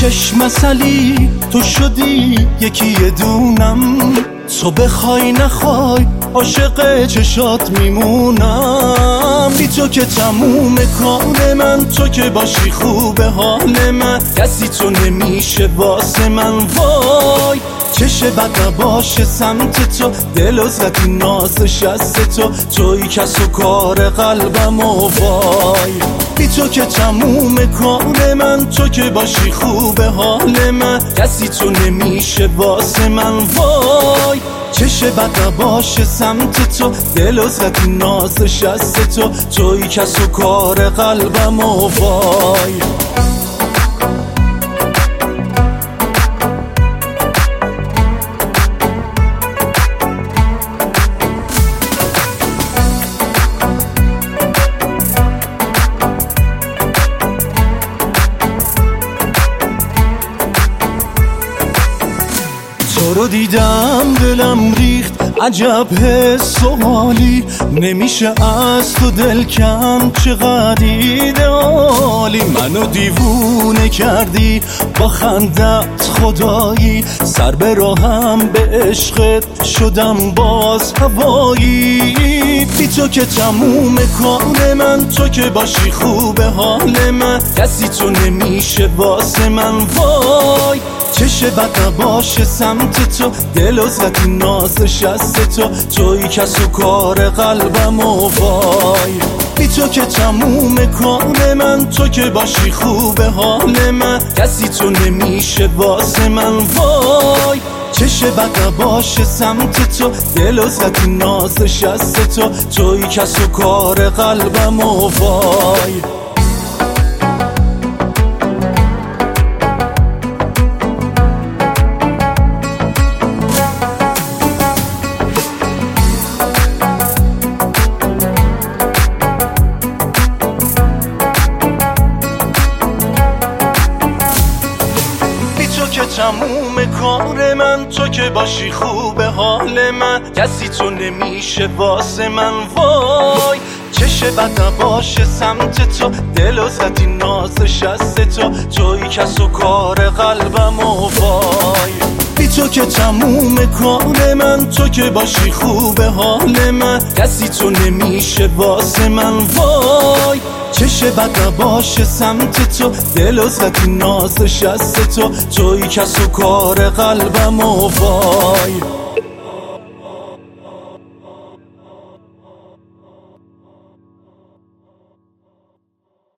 چشم مثلی تو شدی یکی یه دونم، تو بخوای نخوای عاشق چشات میمونم. بی تو که تموم کار من، تو که باشی خوبه حال من، کسی تو نمیشه واسه من. وای چشه بد نباشه سمت تو، دل و زدی نازش از تو، توی کس و کار قلبم و وای. بی تو که تموم کار من، تو که باشی خوبه حال من، کسی تو نمیشه واسه من. وای چشه بد نباشه سمت تو، دل و زدی نازش از تو، توی کس و کار قلبم و وای. تو رو دیدم دلم ریخت، عجب حس و حالی، نمیشه از تو دل کم، چقدر ایدئالی. منو دیوونه کردی با خندت خدایی، سر به راهم به عشقت شدم باز هوایی. بی تو که تموم کار من، تو که باشی خوبه حال من، کسی تو نمیشه واسه من. وای چشه بد نباشه سمت تو، دل و زدی نازش از تو، توی کس و کار قلبم و وای. بی تو که تموم کار من، تو که باشی خوبه حال من، کسی تو نمیشه واسه من. وای چشه بد نباشه سمت تو، دل و زدی نازش از تو، توی کس و کار قلبم و وای. که تموم کار من، تو که باشی خوبه حال من، کسی تو نمیشه واسه من. وای چشه بد نباشه سمت تو، دل و زدی نازش از تو، توی کس و کار قلبم و وای. بی تو که تموم کار من، تو که باشی خوبه حال من، کسی تو نمیشه واسه من. وای چشه بد نباشه سمت تو، دل و زدی نازش از تو، توی کس و کار قلبم و وای.